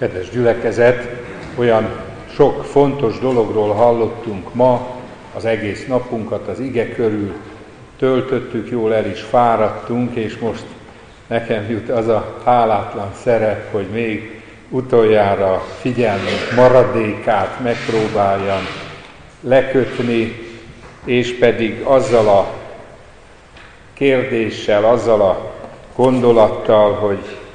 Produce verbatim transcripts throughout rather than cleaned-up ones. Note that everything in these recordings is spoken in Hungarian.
Kedves gyülekezet, olyan sok fontos dologról hallottunk ma, az egész napunkat az ige körül töltöttük, jól el is fáradtunk, és most nekem jut az a hálátlan szerep, hogy még utoljára figyelmünk maradékát megpróbáljam lekötni, és pedig azzal a kérdéssel, azzal a gondolattal, hogy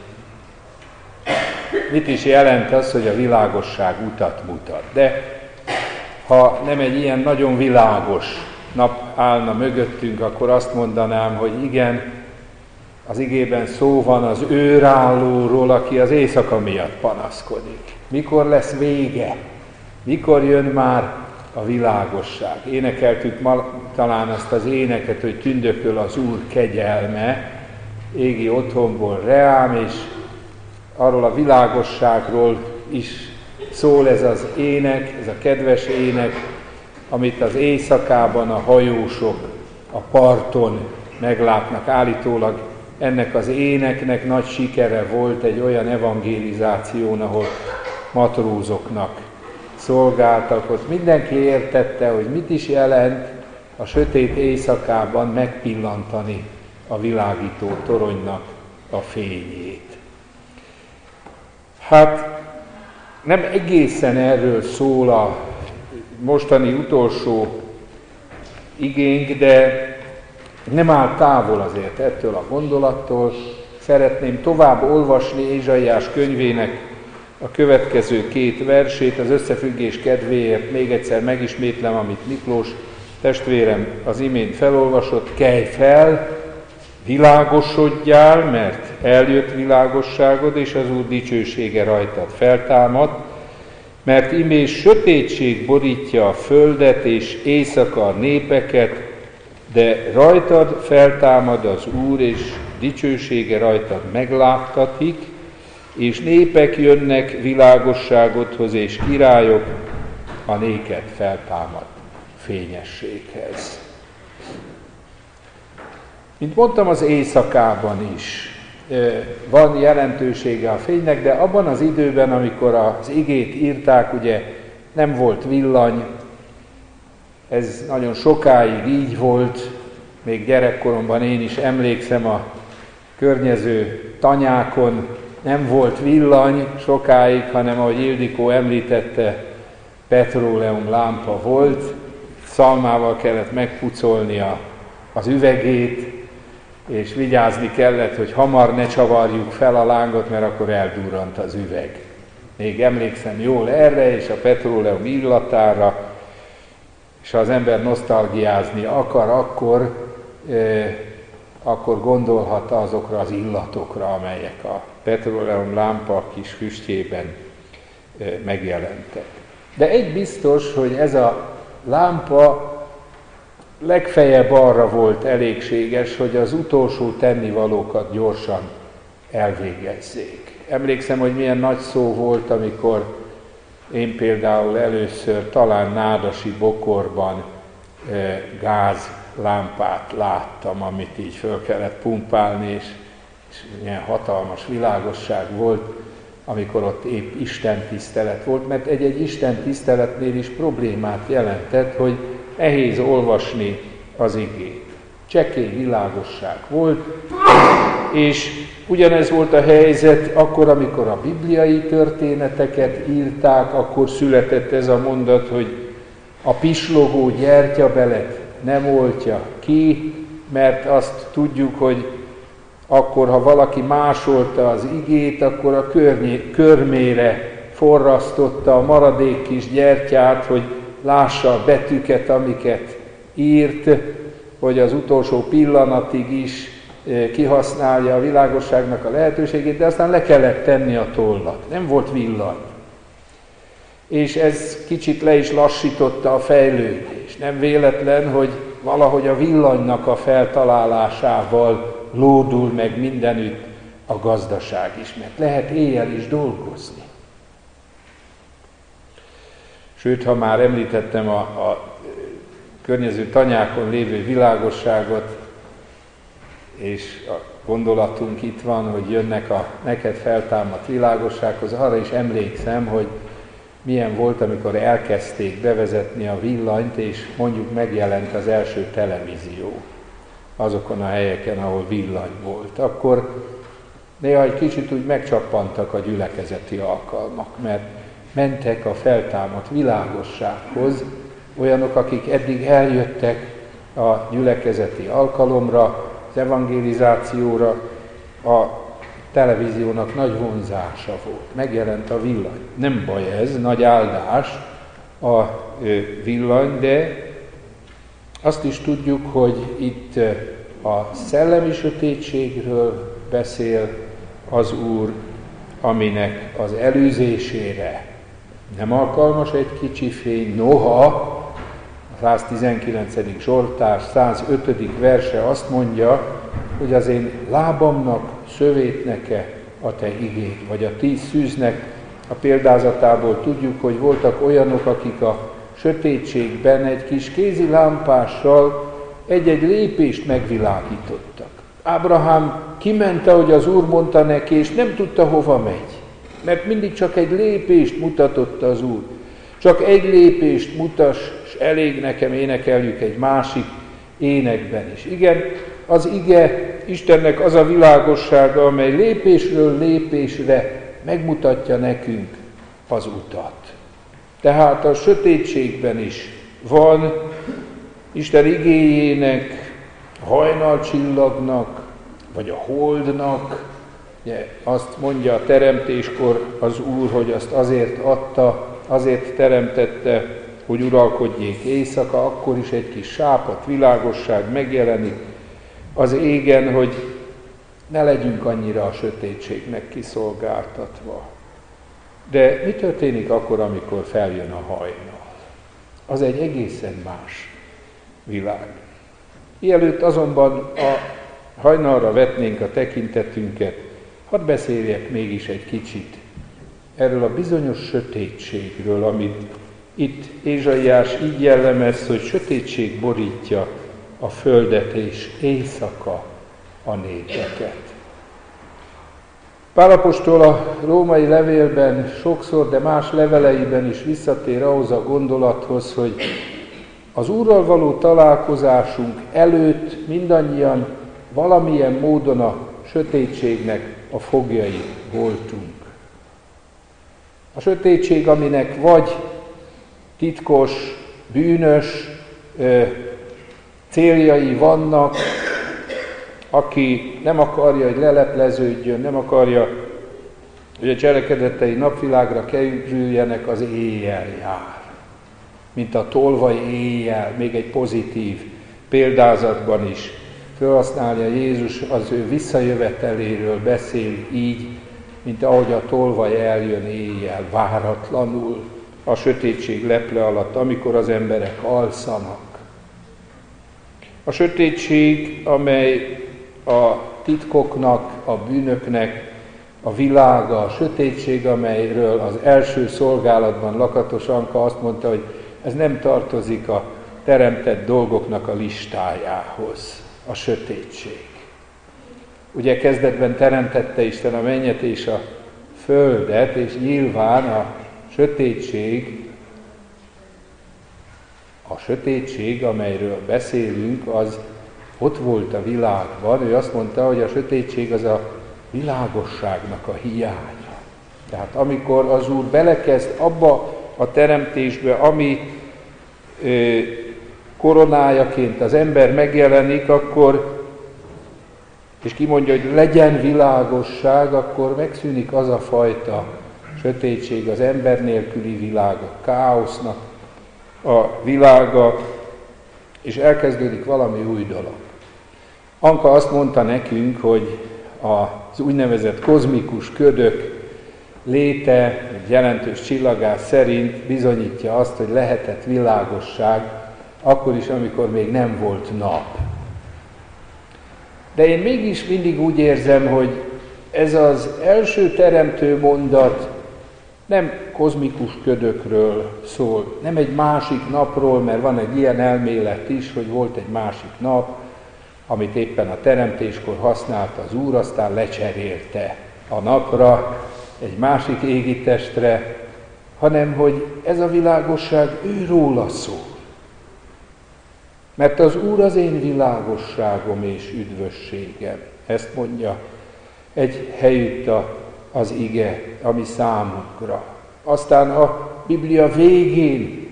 mit is jelent az, hogy a világosság utat mutat. De ha nem egy ilyen nagyon világos nap állna mögöttünk, akkor azt mondanám, hogy igen, az igében szó van az őrállóról, aki az éjszaka miatt panaszkodik. Mikor lesz vége? Mikor jön már a világosság? Énekeltük ma talán azt az éneket, hogy tündököl az Úr kegyelme, égi otthonból reám, és arról a világosságról is szól ez az ének, ez a kedves ének, amit az éjszakában a hajósok a parton meglátnak. Állítólag ennek az éneknek nagy sikere volt egy olyan evangelizáción, ahol matrózoknak szolgáltak. Ott mindenki értette, hogy mit is jelent a sötét éjszakában megpillantani a világító toronynak a fényét. Hát nem egészen erről szól a mostani utolsó igénk, de nem áll távol azért ettől a gondolattól. Szeretném tovább olvasni Ézsaiás könyvének a következő két versét, az összefüggés kedvéért még egyszer megismétlem, amit Miklós testvérem az imént felolvasott. Kelj fel, világosodjál, mert eljött világosságod, és az Úr dicsősége rajtad feltámad, mert imés sötétség borítja a földet, és éjszaka a népeket, de rajtad feltámad az Úr, és dicsősége rajtad megláttatik, és népek jönnek világosságodhoz, és királyok a néked feltámad fényességhez. Mint mondtam, az éjszakában is van jelentősége a fénynek, de abban az időben, amikor az igét írták, ugye nem volt villany, ez nagyon sokáig így volt, még gyerekkoromban én is emlékszem a környező tanyákon, nem volt villany sokáig, hanem ahogy Ildikó említette, petróleum lámpa volt, szalmával kellett megpucolni a, az üvegét, és vigyázni kellett, hogy hamar ne csavarjuk fel a lángot, mert akkor eldurrant az üveg. Még emlékszem jól erre, és a petróleum illatára, és ha az ember nosztalgiázni akar, akkor, eh, akkor gondolhat azokra az illatokra, amelyek a petróleum lámpa kis füstjében eh, megjelentek. De egy biztos, hogy ez a lámpa legfeljebb arra volt elégséges, hogy az utolsó tennivalókat gyorsan elvégezzék. Emlékszem, hogy milyen nagy szó volt, amikor én például először talán Nádasi Bokorban e, gázlámpát láttam, amit így föl kellett pumpálni, és, és ilyen hatalmas világosság volt, amikor ott épp istentisztelet volt, mert egy-egy istentiszteletnél is problémát jelentett, hogy nehéz olvasni az igét. Csekély világosság volt, és ugyanez volt a helyzet akkor, amikor a bibliai történeteket írták, akkor született ez a mondat, hogy a pislogó gyertyabelet nem oltja ki, mert azt tudjuk, hogy akkor, ha valaki másolta az igét, akkor a környé, körmére forrasztotta a maradék kis gyertyát, hogy lássa a betűket, amiket írt, hogy az utolsó pillanatig is kihasználja a világosságnak a lehetőségét, de aztán le kellett tenni a tollat. Nem volt villany. És ez kicsit le is lassította a fejlődést. Nem véletlen, hogy valahogy a villanynak a feltalálásával lódul meg mindenütt a gazdaság is, mert lehet éjjel is dolgozni. Sőt, ha már említettem a, a környező tanyákon lévő világosságot, és a gondolatunk itt van, hogy jönnek a neked feltámadt világossághoz. Arra is emlékszem, hogy milyen volt, amikor elkezdték bevezetni a villanyt, és mondjuk megjelent az első televízió azokon a helyeken, ahol villany volt. Akkor néha egy kicsit úgy megcsappantak a gyülekezeti alkalmak, mert mentek a feltámadt világossághoz olyanok, akik eddig eljöttek a gyülekezeti alkalomra, az evangelizációra. A televíziónak nagy vonzása volt, megjelent a villany. Nem baj ez, nagy áldás a villany, de azt is tudjuk, hogy itt a szellemi sötétségről beszél az Úr, aminek az elűzésére nem alkalmas egy kicsi fény, noha a száztizenkilencedik Zsoltár százötödik verse azt mondja, hogy az én lábamnak szövét neke a te igéd, vagy a tíz szűznek a példázatából tudjuk, hogy voltak olyanok, akik a sötétségben egy kis kézi lámpással egy-egy lépést megvilágítottak. Ábrahám kiment, ahogy az Úr mondta neki, és nem tudta, hova megy, mert mindig csak egy lépést mutatott az Úr. Csak egy lépést mutass, és elég nekem, énekeljük egy másik énekben is. Igen, az ige Istennek az a világossága, amely lépésről lépésre megmutatja nekünk az utat. Tehát a sötétségben is van Isten igéjének, a hajnalcsillagnak, vagy a holdnak. Ugye, azt mondja a teremtéskor az Úr, hogy azt azért adta, azért teremtette, hogy uralkodjék éjszaka, akkor is egy kis sápadt világosság megjelenik az égen, hogy ne legyünk annyira a sötétségnek kiszolgáltatva. De mi történik akkor, amikor feljön a hajnal? Az egy egészen más világ. Mielőtt azonban a hajnalra vetnénk a tekintetünket, hadd beszéljek mégis egy kicsit erről a bizonyos sötétségről, amit itt Ézsaiás így jellemez, hogy sötétség borítja a földet, és éjszaka a népeket. Pál apostol a római levélben sokszor, de más leveleiben is visszatér ahhoz a gondolathoz, hogy az Úrral való találkozásunk előtt mindannyian valamilyen módon a sötétségnek a foglyai voltunk. A sötétség, aminek vagy titkos, bűnös ö, céljai vannak, aki nem akarja, hogy lelepleződjön, nem akarja, hogy a cselekedetei napvilágra kerüljenek, az éjjel jár. Mint a tolvaj éjjel, még egy pozitív példázatban is felhasználja Jézus, az ő visszajöveteléről beszél így, mint ahogy a tolvaj eljön éjjel, váratlanul, a sötétség leple alatt, amikor az emberek alszanak. A sötétség, amely a titkoknak, a bűnöknek a világa, a sötétség, amelyről az első szolgálatban Lakatos Anka azt mondta, hogy ez nem tartozik a teremtett dolgoknak a listájához, a sötétség. Ugye kezdetben teremtette Isten a mennyet és a földet, és nyilván a sötétség, a sötétség, amelyről beszélünk, az ott volt a világban. Ő azt mondta, hogy a sötétség az a világosságnak a hiánya. Tehát amikor az Úr belekezd abba a teremtésbe, ami ö, koronájaként az ember megjelenik, akkor, és kimondja, hogy legyen világosság, akkor megszűnik az a fajta sötétség, az ember nélküli világ, a káosznak a világa, és elkezdődik valami új dolog. Anka azt mondta nekünk, hogy az úgynevezett kozmikus ködök léte, egy jelentős csillagás szerint bizonyítja azt, hogy lehetett világosság, akkor is, amikor még nem volt nap. De én mégis mindig úgy érzem, hogy ez az első teremtő mondat nem kozmikus ködökről szól, nem egy másik napról, mert van egy ilyen elmélet is, hogy volt egy másik nap, amit éppen a teremtéskor használta az Úr, aztán lecserélte a napra, egy másik égi testre, hanem hogy ez a világosság őróla szól. Mert az Úr az én világosságom és üdvösségem. Ezt mondja egy helyütt az ige, ami számunkra. Aztán a Biblia végén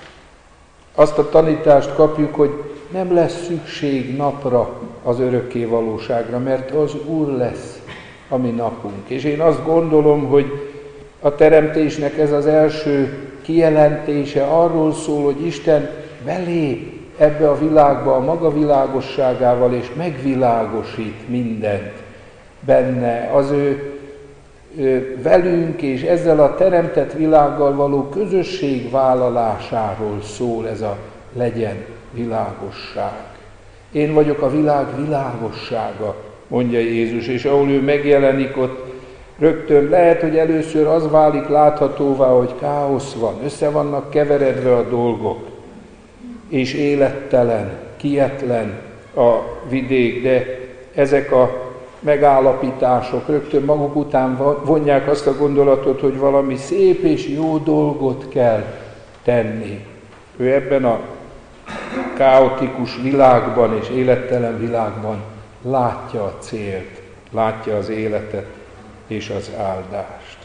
azt a tanítást kapjuk, hogy nem lesz szükség napra az örökké valóságra, mert az Úr lesz a mi napunk. És én azt gondolom, hogy a teremtésnek ez az első kijelentése arról szól, hogy Isten belép ebbe a világba a maga világosságával, és megvilágosít mindent benne. Az ő, ő velünk és ezzel a teremtett világgal való közösség vállalásáról szól ez a legyen világosság. Én vagyok a világ világossága, mondja Jézus, és ahol ő megjelenik, ott rögtön lehet, hogy először az válik láthatóvá, hogy káosz van, össze vannak keveredve a dolgok, és élettelen, kietlen a vidék, de ezek a megállapítások rögtön maguk után vonják azt a gondolatot, hogy valami szép és jó dolgot kell tenni. Ő ebben a kaotikus világban és élettelen világban látja a célt, látja az életet és az áldást.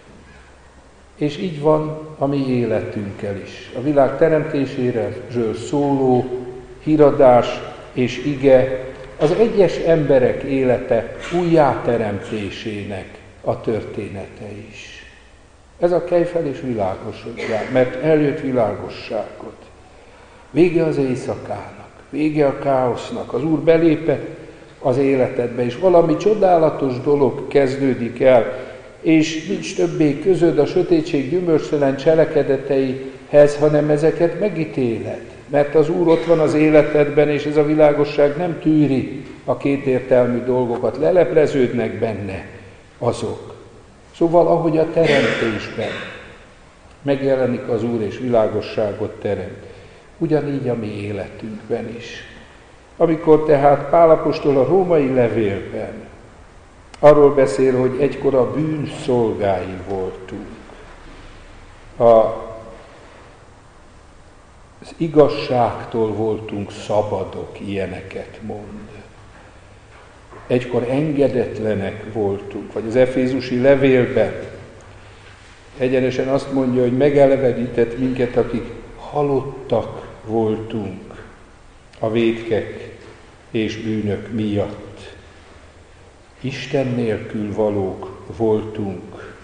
És így van a mi életünkkel is. A világ teremtéséről szóló híradás és ige az egyes emberek élete újjáteremtésének a története is. Ez a kelj fel és világosodjál, mert eljött világosságot. Vége az éjszakának, vége a káosznak, az Úr belépett az életedbe, és valami csodálatos dolog kezdődik el, és nincs többé közöd a sötétség gyümölcstelen cselekedeteihez, hanem ezeket megítéled. Mert az Úr ott van az életedben, és ez a világosság nem tűri a kétértelmű dolgokat, lelepleződnek benne azok. Szóval, ahogy a teremtésben megjelenik az Úr, és világosságot teremt, ugyanígy a mi életünkben is. Amikor tehát Pál apostol a római levélben arról beszél, hogy egykor a bűn szolgái voltunk, a, az igazságtól voltunk szabadok, ilyeneket mond. Egykor engedetlenek voltunk, vagy az efézusi levélben egyenesen azt mondja, hogy megelevenített minket, akik halottak voltunk a vétkek és bűnök miatt. Isten nélkül valók voltunk,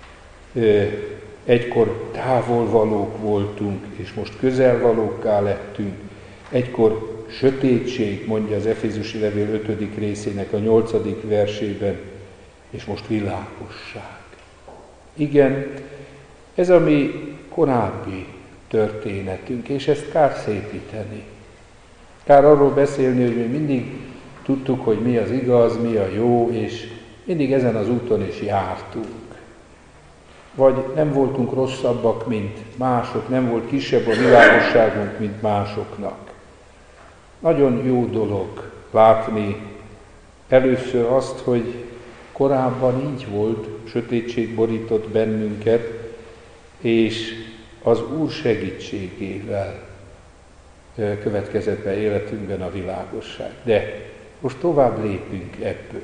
egykor távolvalók voltunk, és most közelvalókká lettünk. Egykor sötétség, mondja az efézusi levél ötödik részének a nyolcadik versében, és most világosság. Igen, ez a mi korábbi történetünk, és ezt kár szépíteni. Kár arról beszélni, hogy mi mindig tudtuk, hogy mi az igaz, mi a jó, és mindig ezen az úton is jártunk. Vagy nem voltunk rosszabbak, mint mások, nem volt kisebb a világosságunk, mint másoknak. Nagyon jó dolog látni először azt, hogy korábban így volt, sötétség borított bennünket, és az Úr segítségével következett be életünkben a világosság. De most tovább lépünk ebből.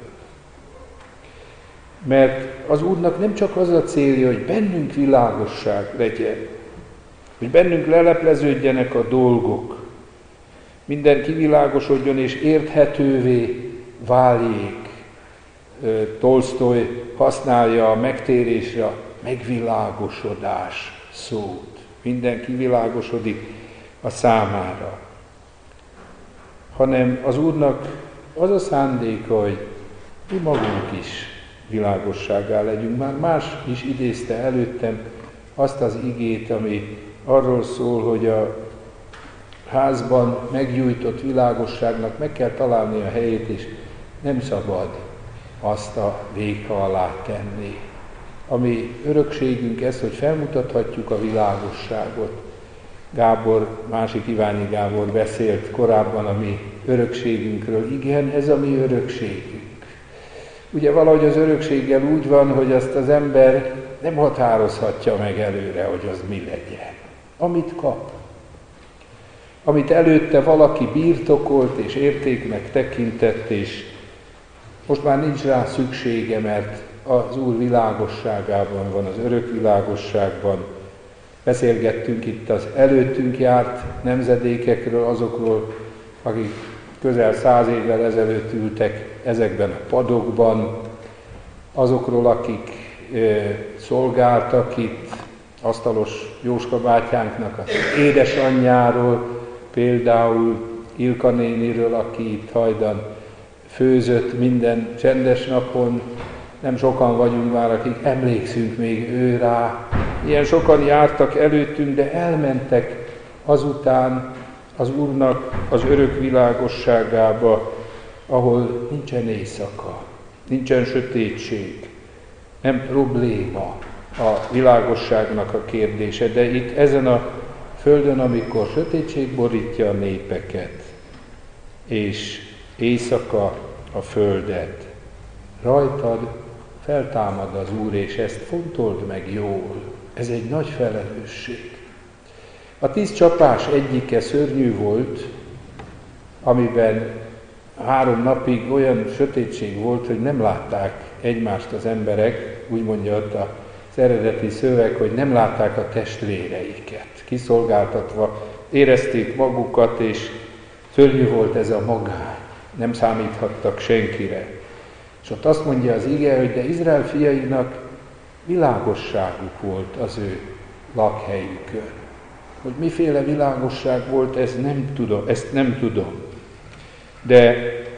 Mert az Úrnak nem csak az a célja, hogy bennünk világosság legyen, hogy bennünk lelepleződjenek a dolgok, minden kivilágosodjon és érthetővé váljék. Tolsztoj használja a megtérésre a megvilágosodás szót. Minden kivilágosodik a számára. Hanem az Úrnak az a szándéka, hogy mi magunk is világossággá legyünk. Már más is idézte előttem azt az igét, ami arról szól, hogy a házban meggyújtott világosságnak meg kell találni a helyét, és nem szabad azt a véka alá tenni. Ami örökségünk ez, hogy felmutathatjuk a világosságot, Gábor, másik Iványi Gábor beszélt korábban a mi örökségünkről. Igen, ez a mi örökségünk. Ugye valahogy az örökséggel úgy van, hogy azt az ember nem határozhatja meg előre, hogy az mi legyen. Amit kap. Amit előtte valaki birtokolt és értéknek tekintett, és most már nincs rá szüksége, mert az Úr világosságában van, az örök világosságban. Beszélgettünk itt az előttünk járt nemzedékekről, azokról, akik közel száz évvel ezelőtt ültek ezekben a padokban, azokról, akik ö, szolgáltak itt, asztalos Jóska bátyánknak az édesanyjáról, például Ilka néniről, aki itt hajdan főzött minden csendes napon. Nem sokan vagyunk már, akik emlékszünk még ő rá. Ilyen sokan jártak előttünk, de elmentek azután az Úrnak az örök világosságába, ahol nincsen éjszaka, nincsen sötétség, nem probléma a világosságnak a kérdése, de itt ezen a földön, amikor sötétség borítja a népeket, és éjszaka a földet, rajtad feltámad az Úr, és ezt fontold meg jól. Ez egy nagy felelősség. A tíz csapás egyike szörnyű volt, amiben három napig olyan sötétség volt, hogy nem látták egymást az emberek, úgy mondja ott az eredeti szöveg, hogy nem látták a testvéreiket. Kiszolgáltatva érezték magukat, és szörnyű volt ez a magány. Nem számíthattak senkire. És ott azt mondja az ige, hogy de Izrael fiainak világosságuk volt az ő lakhelyükön. Hogy miféle világosság volt, ezt nem tudom, ezt nem tudom. De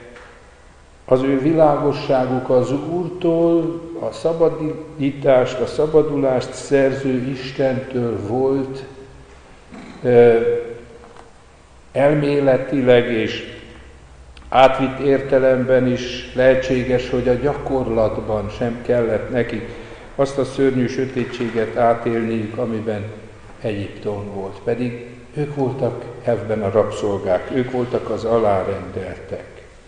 az ő világosságuk az Úrtól, a szabadítást, a szabadulást szerző Istentől volt, elméletileg és átvitt értelemben is lehetséges, hogy a gyakorlatban sem kellett nekik azt a szörnyű sötétséget átélniük, amiben Egyiptom volt. Pedig ők voltak ebben a rabszolgák, ők voltak az alárendeltek.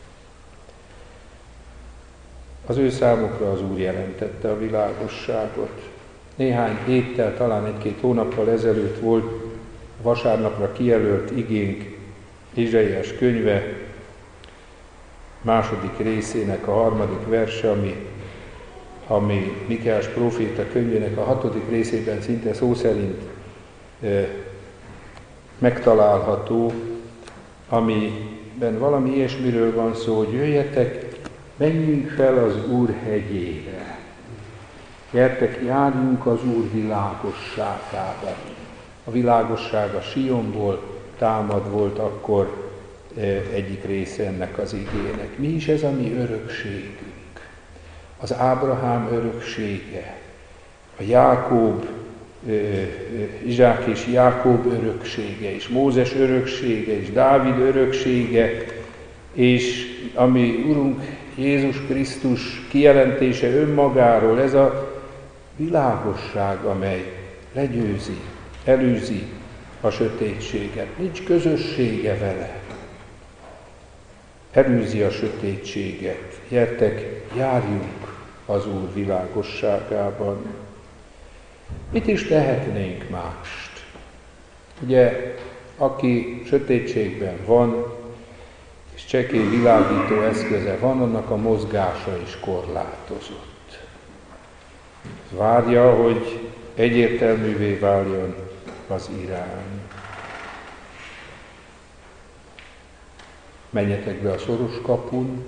Az ő számukra az Úr jelentette a világosságot. Néhány héttel, talán egy-két hónappal ezelőtt volt vasárnapra kijelölt igénk Ézsaiás könyve második részének a harmadik verse, ami, ami Mikéás próféta könyvének a hatodik részében szinte szó szerint e, megtalálható, amiben valami ilyesmiről van szó, hogy jöjjetek, menjünk fel az Úr hegyére. Gyertek, járjunk az Úr világosságába. A világosság a Sionból támad volt akkor egyik része ennek az igének. Mi is ez a mi örökségünk? Az Ábrahám öröksége, a Jákob, Izsák és Jákob öröksége, és Mózes öröksége, és Dávid öröksége, és ami Urunk Jézus Krisztus kijelentése önmagáról, ez a világosság, amely legyőzi, elűzi a sötétséget. Nincs közössége vele. Elűzi a sötétséget. Gyertek, járjunk az Úr világosságában. Mit is tehetnénk mást? Ugye, aki sötétségben van, és csekély világító eszköze van, annak a mozgása is korlátozott. Várja, hogy egyértelművé váljon az irány. Menjetek be a szoros kapun,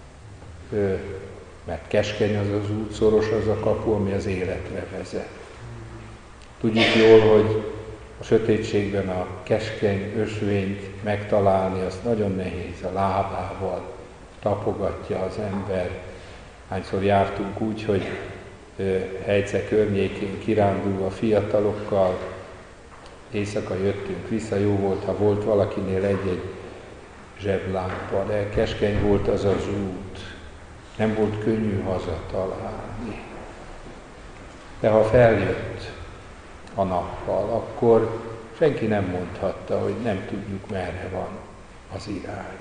mert keskeny az az út, szoros az a kapu, ami az életre vezet. Tudjuk jól, hogy a sötétségben a keskeny ösvényt megtalálni, azt nagyon nehéz, a lábával tapogatja az ember. Hányszor jártunk úgy, hogy Hejce környékén kirándulva fiatalokkal, éjszaka jöttünk vissza, jó volt, ha volt valakinél egy-egy zseblámpa, de keskeny volt az az út, nem volt könnyű hazatalálni. De ha feljött a nappal, akkor senki nem mondhatta, hogy nem tudjuk, merre van az irány.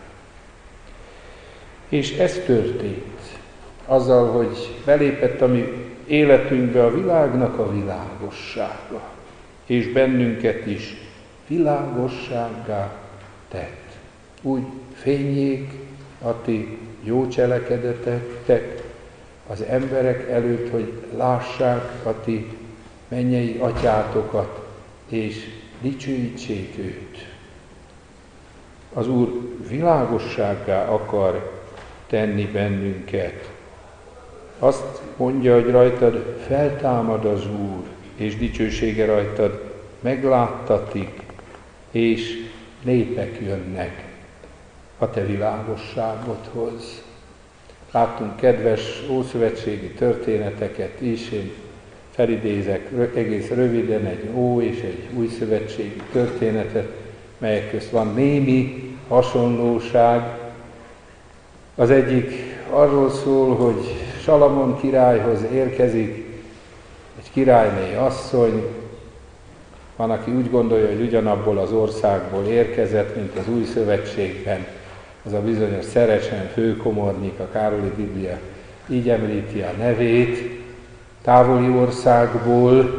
És ez történt azzal, hogy belépett a mi életünkbe a világnak a világossága, és bennünket is világossággá tett. Úgy fényjék a ti jó cselekedetek az emberek előtt, hogy lássák a ti mennyei atyátokat, és dicsőítsék őt. Az Úr világossággá akar tenni bennünket. Azt mondja, hogy rajtad feltámad az Úr, és dicsősége rajtad megláttatik, és népek jönnek a te világosságodhoz. Láttunk kedves ószövetségi történeteket is, én felidézek egész röviden egy ó és egy új szövetségi történetet, melyek közt van némi hasonlóság. Az egyik arról szól, hogy Salamon királyhoz érkezik egy királyné asszony. Van, aki úgy gondolja, hogy ugyanabból az országból érkezett, mint az új szövetségben. Az a bizonyos Szerecsen főkomornyik, a Károli Biblia így említi a nevét, távoli országból,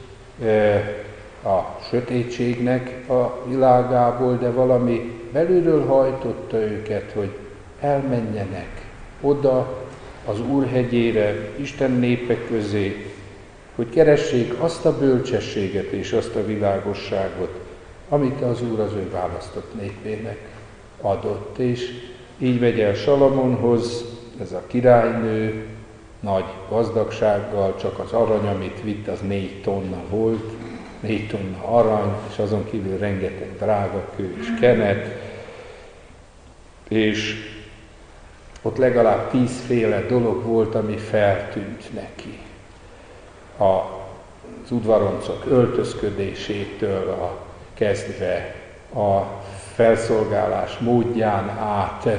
a sötétségnek a világából, de valami belülről hajtotta őket, hogy elmenjenek oda az Úrhegyére, Isten népek közé, hogy keressék azt a bölcsességet és azt a világosságot, amit az Úr az ő választott népének adott. És így megy el Salamonhoz, ez a királynő, nagy gazdagsággal, csak az arany, amit vitt, az négy tonna volt, négy tonna arany, és azon kívül rengeteg drága kő és kenet, és ott legalább tízféle dolog volt, ami feltűnt neki. Az udvaroncok öltözködésétől a kezdve a felszolgálás módján át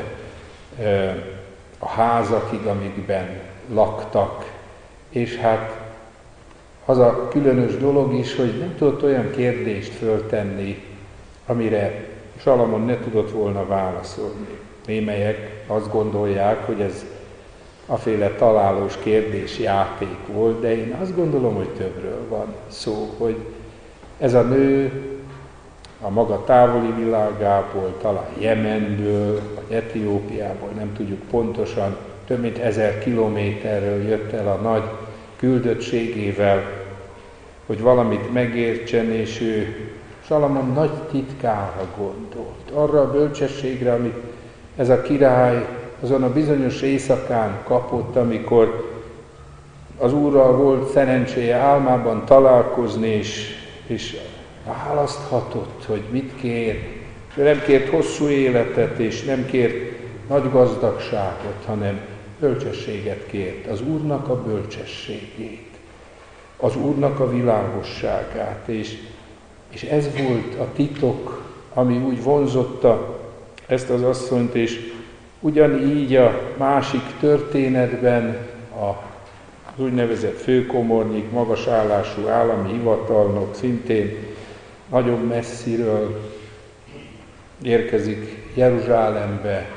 a házakig, amikben laktak, és hát az a különös dolog is, hogy nem tudott olyan kérdést föltenni, amire Salamon ne tudott volna válaszolni. Némelyek azt gondolják, hogy ez aféle találós kérdésjáték volt, de én azt gondolom, hogy többről van szó, hogy ez a nő a maga távoli világából, talán Jemenből, vagy Etiópiából, nem tudjuk pontosan, több mint ezer kilométerről jött el a nagy küldöttségével, hogy valamit megértsen, és ő Salamon nagy titkára gondolt, arra a bölcsességre, amit ez a király azon a bizonyos éjszakán kapott, amikor az Úrral volt szerencséje álmában találkozni, és, és választhatott, hogy mit kér. Ő nem kért hosszú életet, és nem kért nagy gazdagságot, hanem bölcsességet kért. Az Úrnak a bölcsességét, az Úrnak a világosságát, és, és ez volt a titok, ami úgy vonzotta ezt az asszonyt, és ugyanígy a másik történetben az úgynevezett főkomornyik, magas állású állami hivatalnok szintén nagyon messziről érkezik Jeruzsálembe,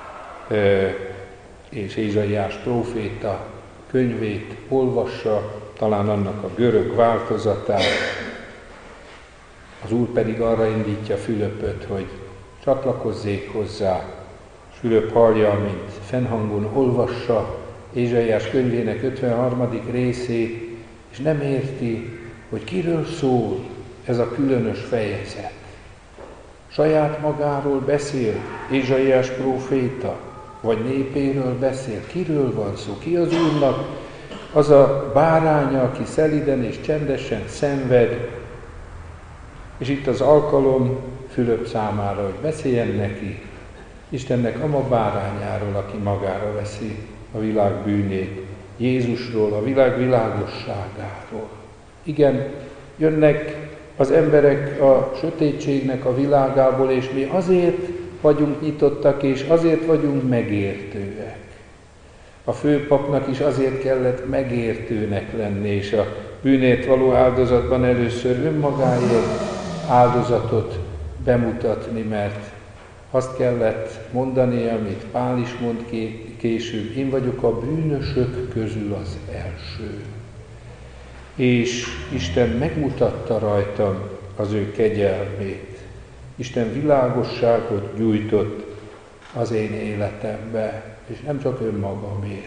és Ézsaiás próféta könyvét olvassa, talán annak a görög változatát. Az Úr pedig arra indítja Fülöpöt, hogy csatlakozzék hozzá. Fülöp hallja, mint fennhangon olvassa Ézsaiás könyvének ötvenharmadik részét, és nem érti, hogy kiről szól ez a különös fejezet. Saját magáról beszél Ézsaiás próféta, vagy népéről beszél. Kiről van szó? Ki az Úrnak az a báránya, aki szeliden és csendesen szenved, és itt az alkalom Fülöp számára, hogy beszéljen neki Istennek ama bárányáról, aki magára veszi a világ bűnét, Jézusról, a világ világosságáról. Igen, jönnek az emberek a sötétségnek a világából, és mi azért vagyunk nyitottak, és azért vagyunk megértőek. A főpapnak is azért kellett megértőnek lenni, és a bűnért való áldozatban először önmagáért áldozatot bemutatni, mert azt kellett mondani, amit Pál is mond később, én vagyok a bűnösök közül az első. És Isten megmutatta rajtam az ő kegyelmét. Isten világosságot gyújtott az én életembe, és nem csak önmagamért.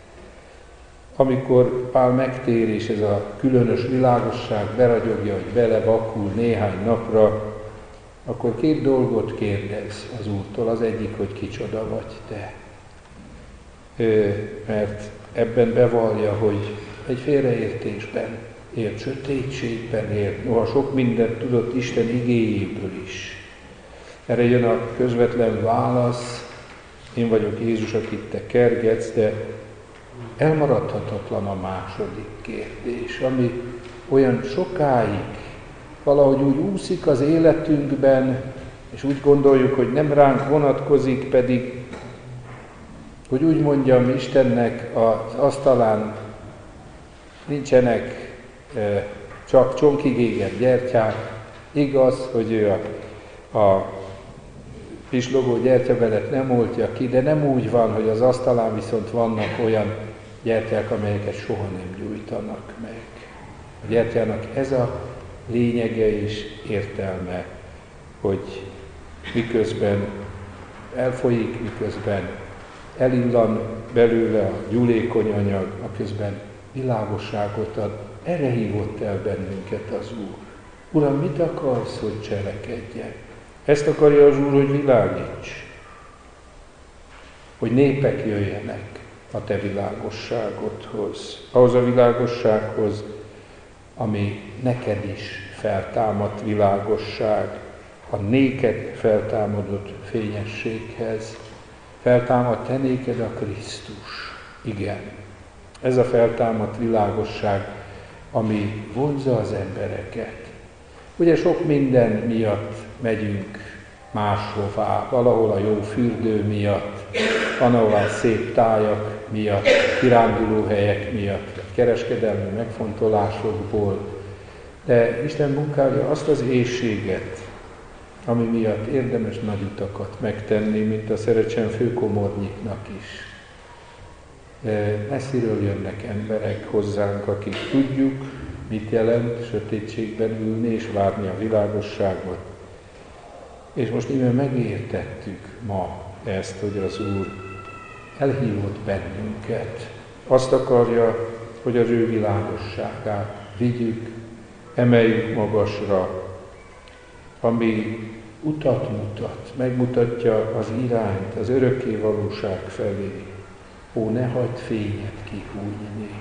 Amikor Pál megtér, és ez a különös világosság beragyogja, hogy belevakul néhány napra, akkor két dolgot kérdez az Úrtól. Az egyik, hogy kicsoda vagy te. Ö, mert ebben bevallja, hogy egy félreértésben élt, sötétségben élt, noha sok mindent tudott Isten igéjéből is. Erre jön a közvetlen válasz, én vagyok Jézus, akit te kergetsz, de elmaradhatatlan a második kérdés, ami olyan sokáig valahogy úgy úszik az életünkben, és úgy gondoljuk, hogy nem ránk vonatkozik, pedig, hogy úgy mondjam, Istennek az asztalán nincsenek e, csak csonkig égett gyertyák. Igaz, hogy ő a, a pislogó gyertyabelet nem oltja ki, de nem úgy van, hogy az asztalán viszont vannak olyan gyertyák, amelyeket soha nem gyújtanak meg. A gyertyának ez a lényege és értelme, hogy miközben elfolyik, miközben elillan belőle a gyúlékony anyag, aközben világosságot ad. Erre hívott el bennünket az Úr. Uram, mit akarsz, hogy cselekedjen? Ezt akarja az Úr, hogy világíts, hogy népek jöjjenek a te világosságodhoz, ahhoz a világossághoz, ami neked is feltámadt világosság, a néked feltámadott fényességhez. Feltámadt te néked a Krisztus. Igen, ez a feltámadt világosság, ami vonzza az embereket. Ugye sok minden miatt megyünk máshová, valahol a jó fürdő miatt, van ahová szép tájak miatt, kirándulóhelyek miatt, kereskedelmi megfontolásokból, de Isten munkálja azt az éhséget, ami miatt érdemes nagy utakat megtenni, mint a Szerecsen főkomornyiknak is. De messziről jönnek emberek hozzánk, akik tudjuk, mit jelent sötétségben ülni és várni a világosságot. És most íme megértettük ma ezt, hogy az Úr elhívott bennünket. Azt akarja, hogy az ő világosságát vigyük, emeljük magasra, ami utat mutat, megmutatja az irányt, az örökké valóság felé. Ó, ne hagyd fényed kihújni.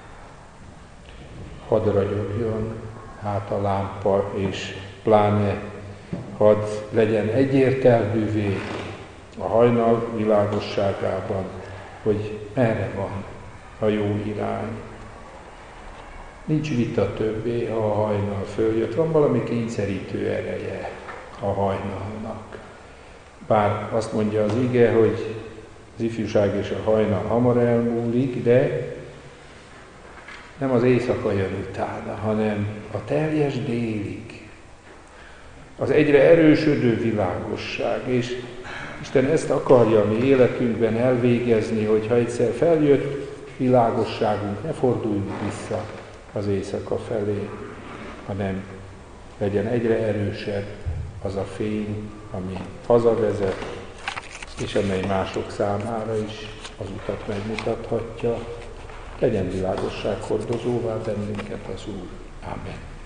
Hadd ragyogjon hát a lámpa, és pláne hadd legyen egyértelművé a hajnal világosságában, hogy merre van a jó irány. Nincs vita többé, ha a hajnal följött. Van valami kényszerítő ereje a hajnalnak. Bár azt mondja az ige, hogy az ifjúság és a hajnal hamar elmúlik, de nem az éjszaka jön utána, hanem a teljes délig. Az egyre erősödő világosság, és Isten ezt akarja a mi életünkben elvégezni, hogy ha egyszer feljött világosságunk, ne forduljunk vissza az éjszaka felé, hanem legyen egyre erősebb az a fény, ami hazavezet, és amely mások számára is az utat megmutathatja. Legyen világosság hordozóvá bennünket az Úr. Amen.